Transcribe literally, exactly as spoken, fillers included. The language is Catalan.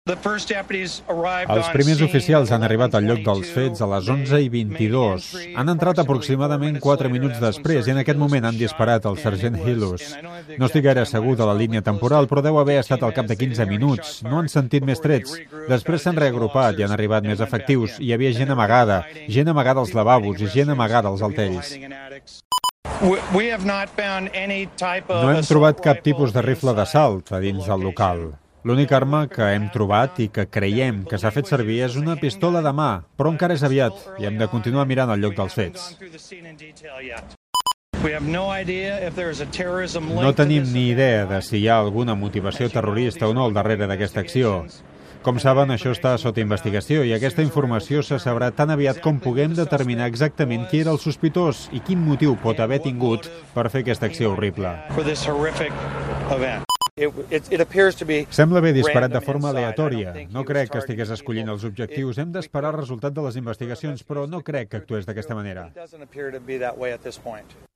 Els primers oficials han arribat al lloc dels fets a les onze i vint-i-dos. Han entrat aproximadament quatre minuts després i en aquest moment han disparat el sergent Hillus. No estic gaire segur de la línia temporal, però deu haver estat al cap de quinze minuts. No han sentit més trets. Després s'han reagrupat i han arribat més efectius. Hi havia gent amagada, gent amagada als lavabos i gent amagada als alteris. No hem trobat cap tipus de rifle d'assalt a dins del local. L'única arma que hem trobat i que creiem que s'ha fet servir és una pistola de mà, però encara és aviat i hem de continuar mirant el lloc dels fets. No tenim ni idea de si hi ha alguna motivació terrorista o no al darrere d'aquesta acció. Com saben, això està sota investigació i aquesta informació se sabrà tan aviat com puguem determinar exactament qui era el sospitós i quin motiu pot haver tingut per fer aquesta acció horrible. Sembla haver disparat de forma aleatòria. No crec que estigués escollint els objectius. Hem d'esperar el resultat de les investigacions, però no crec que actués d'aquesta manera.